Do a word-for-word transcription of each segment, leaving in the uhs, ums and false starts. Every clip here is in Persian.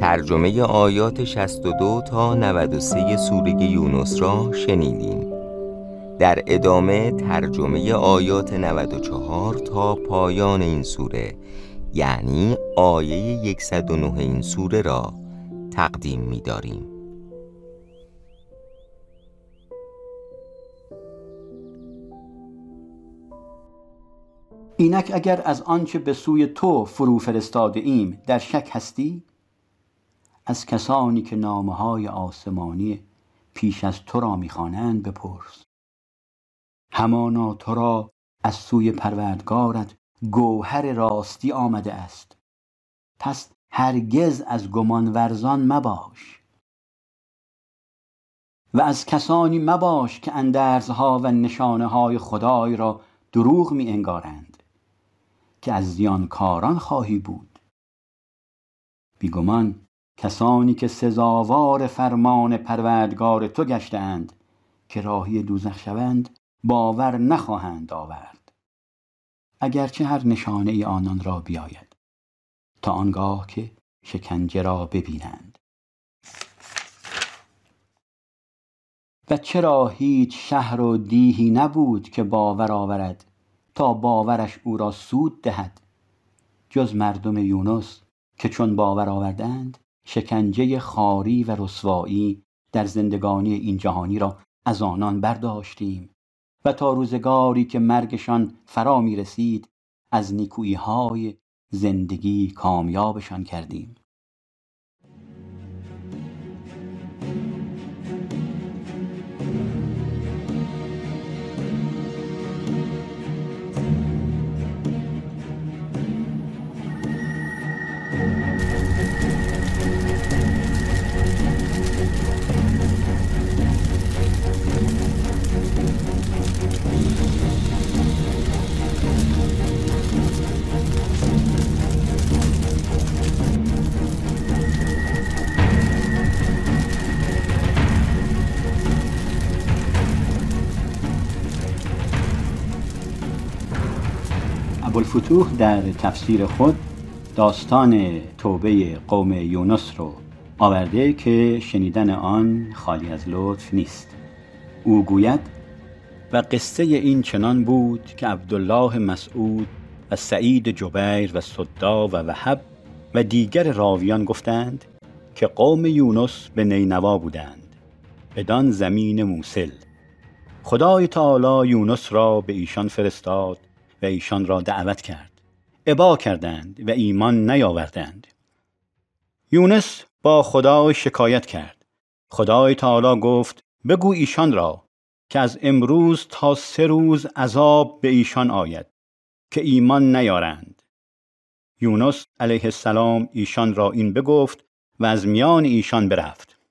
ترجمه آیات شصت و دو تا نود و سه سوره یونس را شنیدیم. در ادامه ترجمه آیات نود و چهار تا پایان این سوره، یعنی آیه صد و نه این سوره را تقدیم می داریم. اینک اگر از آنچه به سوی تو فرو فرستاده ایم در شک هستی، از کسانی که نامه‌های آسمانی پیش از تو را می‌خوانند بپرس. همانا تو را از سوی پروردگارت گوهر راستی آمده است، پس هرگز از گمان ورزان مباش. و از کسانی مباش که اندرزها و نشانه های خدای را دروغ می انگارند، که از زیانکاران خواهی بود. بیگمان کسانی که سزاوار فرمان پروردگار تو گشتند که راهی دوزخ شوند باور نخواهند آورد، اگرچه هر نشانه ای آنان را بیاید، تا آنگاه که شکنجه را ببینند. و چرا هیچ شهر و دیهی نبود که باور آورد تا باورش او را سود دهد، جز مردم یونس که چون باور آوردند شکنجه خواری و رسوایی در زندگانی این جهانی را از آنان برداشتیم و تا روزگاری که مرگشان فرا می رسید از نیکویی های زندگی کامیابشان کردیم. ابوالفتوح در تفسیر خود داستان توبه قوم یونس رو آورده که شنیدن آن خالی از لطف نیست. او گوید: و قصه این چنان بود که عبدالله مسعود و سعید جبیر و صدا و وهب و دیگر راویان گفتند که قوم یونس به نینوا بودند، بدان زمین موصل. خدای تعالی یونس را به ایشان فرستاد و ایشان را دعوت کرد. ابا کردند و ایمان نیاوردند. یونس با خدای شکایت کرد. خدای تعالی گفت: بگو ایشان را که از امروز تا سه روز عذاب به ایشان آید که ایمان نیارند. یونس علیه السلام ایشان را این بگفت و از میان ایشان برفت.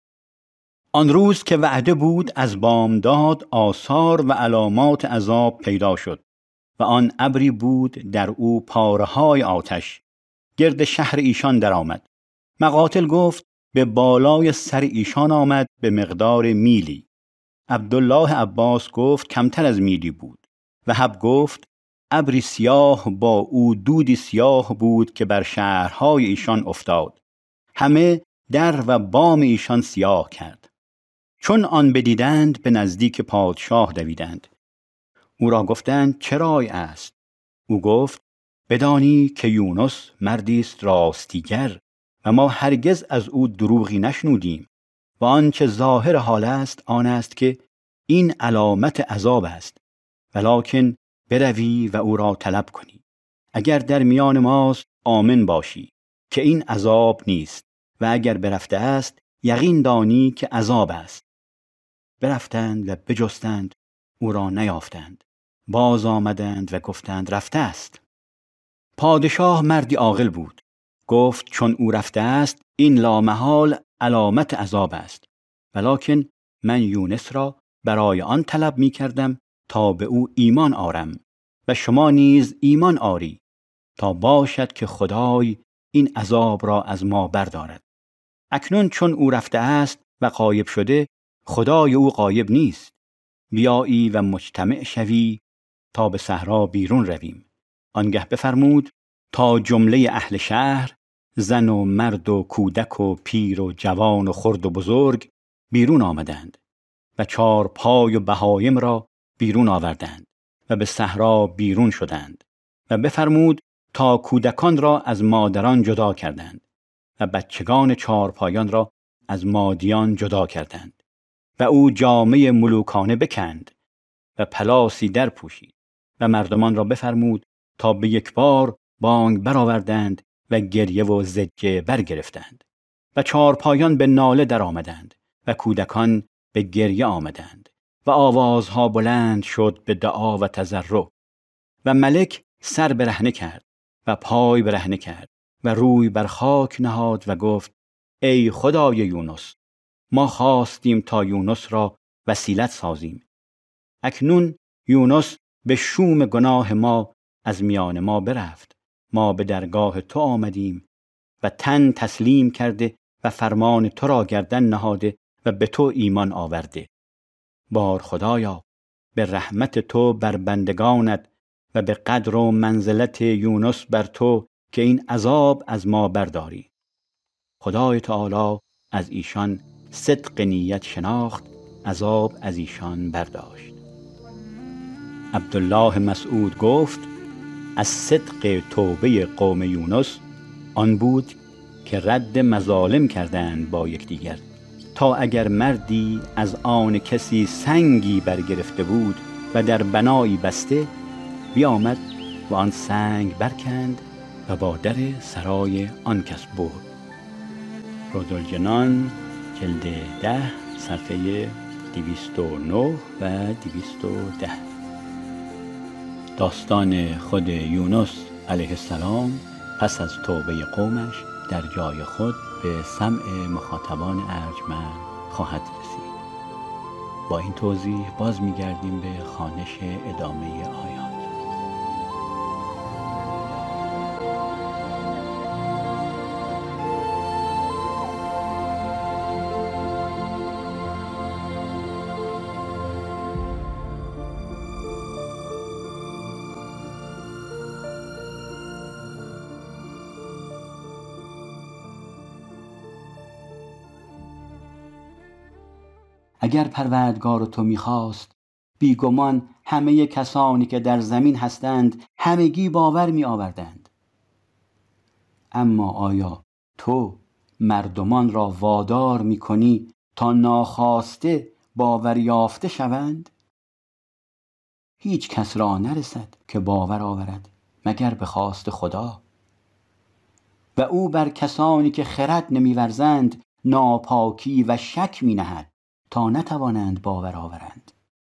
آن روز که وعده بود از بامداد آثار و علامات عذاب پیدا شد و آن ابری بود در او پاره‌های آتش گرد شهر ایشان درآمد. مقاتل گفت: به بالای سر ایشان آمد به مقدار میلی. عبدالله عباس گفت: کمتر از میلی بود. وهب گفت: ابری سیاه با او دودی سیاه بود که بر شهرهای ایشان افتاد، همه در و بام ایشان سیاه کرد. چون آن بدیدند به نزدیک پادشاه دویدند. او را گفتند: چه رای است؟ او گفت: بدانی که یونس مردی است راستیگر و ما هرگز از او دروغی نشنودیم و آنچه ظاهر حال است آن است که این علامت عذاب است، ولکن بروی و او را طلب کنی. اگر در میان ماست آمن باشی که این عذاب نیست، و اگر برفته است یقین دانی که عذاب است. برفتند و بجستند، او را نیافتند. باز آمدند و گفتند: رفته است. پادشاه مردی عاقل بود. گفت: چون او رفته است این لامحال علامت عذاب است، ولکن من یونس را برای آن طلب می کردم تا به او ایمان آرم و شما نیز ایمان آری، تا باشد که خدای این عذاب را از ما بردارد. اکنون چون او رفته است و غایب شده، خدای او غایب نیست. بیایی و مجتمع شوی تا به صحرا بیرون رویم. آنگه بفرمود تا جمله اهل شهر زن و مرد و کودک و پیر و جوان و خرد و بزرگ بیرون آمدند و چار پای و بهایم را بیرون آوردند و به صحرا بیرون شدند و بفرمود تا کودکان را از مادران جدا کردند و بچگان چارپایان را از مادیان جدا کردند و او جامه ملوکانه بکند و پلاسی در پوشید و مردمان را بفرمود تا به یک بار بانگ برآوردند و گریه و زجه برگرفتند و چارپایان به ناله در آمدند و کودکان به گریه آمدند و آوازها بلند شد به دعا و تضرع و ملک سر برهنه کرد و پای برهنه کرد و روی بر خاک نهاد و گفت ای خدای یونس، ما خواستیم تا یونس را وسیلت سازیم. اکنون یونس به شوم گناه ما از میان ما برفت. ما به درگاه تو آمدیم و تن تسلیم کرده و فرمان تو را گردن نهاده و به تو ایمان آورده. بار خدایا، به رحمت تو بر بندگانت و به قدر و منزلت یونس بر تو که این عذاب از ما برداری. خدای تعالی از ایشان صدق نیت شناخت، عذاب از ایشان برداشت. عبدالله مسعود گفت از صدق توبه قوم یونس آن بود که رد مظالم کردند با یکدیگر، تا اگر مردی از آن کسی سنگی برگرفته بود و در بنایی بسته، بیامد و آن سنگ برکند و با در سرای آن کس برد. روزالجنان جلد ده صفحه دویست و نه و دویست و ده. داستان خود یونس علیه السلام پس از توبه قومش در جای خود به سمع مخاطبان ارجمند خواهد رسید. با این توضیح باز می‌گردیم به خوانش ادامه آیات. اگر پروردگار تو می‌خواست، بیگمان همه کسانی که در زمین هستند همگی باور می‌آوردند. اما آیا تو مردمان را وادار می‌کنی تا ناخواسته باور یافته شوند؟ هیچ کس را نرسد که باور آورد مگر به خواست خدا، و او بر کسانی که خرد نمی‌ورزند ناپاکی و شک می‌نهد تا نتوانند باور آورند.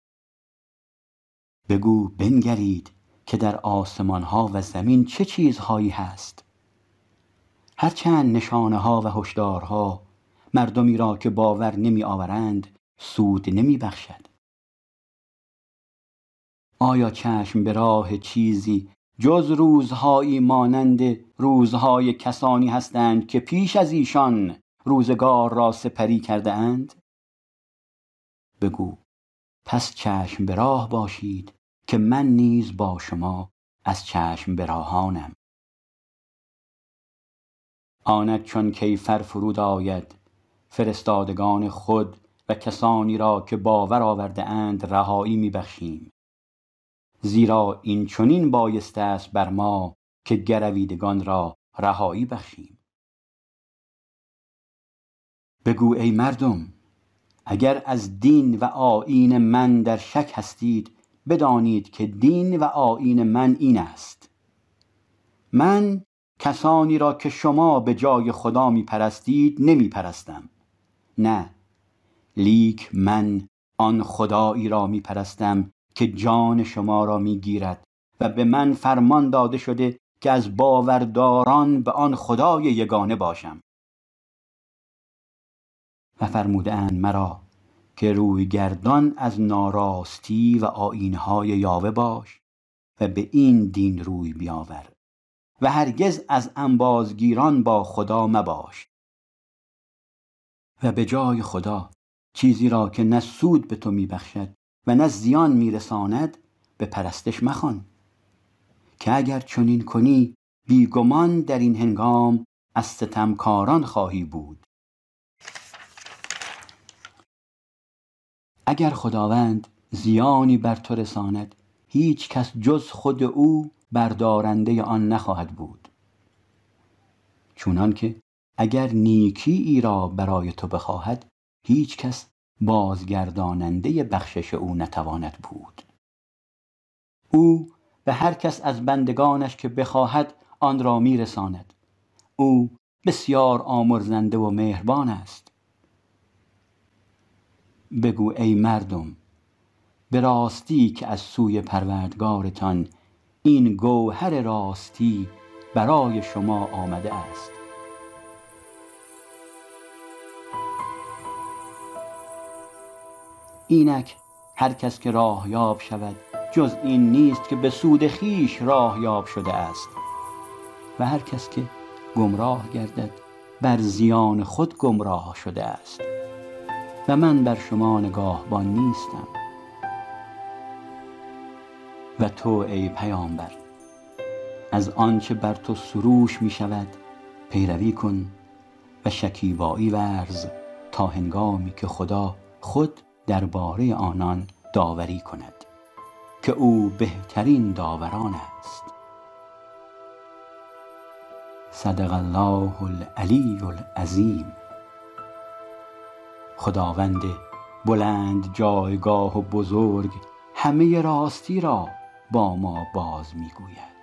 بگو بنگرید که در آسمان ها و زمین چه چیزهایی هست. هرچند نشانه ها و هشدارها مردمی را که باور نمی آورند سود نمی بخشد. آیا چشم به راه چیزی جز روزهایی مانند روزهای کسانی هستند که پیش از ایشان روزگار را سپری کرده اند؟ بگو پس چشم به راه باشید که من نیز با شما از چشم به راهانم. آنک چون کیفر فرود آید، فرستادگان خود و کسانی را که باور آورده اند رهایی می بخشیم. زیرا این چنین بایسته است بر ما که گرویدگان را رهایی بخشیم. بگو ای مردم، اگر از دین و آیین من در شک هستید، بدانید که دین و آیین من این است: من کسانی را که شما به جای خدا می پرستید نمی پرستم، نه، لیک من آن خدایی را می پرستم که جان شما را می گیرد و به من فرمان داده شده که از باورداران به آن خدای یگانه باشم. و فرموده اند مرا که روی گردان از ناراستی و آیین‌های یاوه باش و به این دین روی بیاور و هرگز از انبازگیران با خدا مباش. و به جای خدا چیزی را که نه سود به تو میبخشد و نه زیان میرساند به پرستش مخوان، که اگر چنین کنی بیگمان در این هنگام از ستمکاران خواهی بود. اگر خداوند زیانی بر تو رساند، هیچ کس جز خود او بردارنده آن نخواهد بود. چونان که اگر نیکی ای را برای تو بخواهد، هیچ کس بازگرداننده بخشش او نتواند بود. او به هر کس از بندگانش که بخواهد آن را می رساند. او بسیار آمرزنده و مهربان است. بگو ای مردم، به راستی که از سوی پروردگارتان این گوهر راستی برای شما آمده است. اینک هر کس که راهیاب شود جز این نیست که به سود خیش راهیاب شده است، و هر کس که گمراه گردد بر زیان خود گمراه شده است، و من بر شما نگاهبان نیستم. و تو ای پیامبر، از آنچه بر تو سروش می شود پیروی کن و شکیبایی ورز تا هنگامی که خدا خود درباره آنان داوری کند که او بهترین داوران است. صدق الله العلی العظیم. خداوند بلند جایگاه و بزرگ همه راستی را با ما باز میگوید.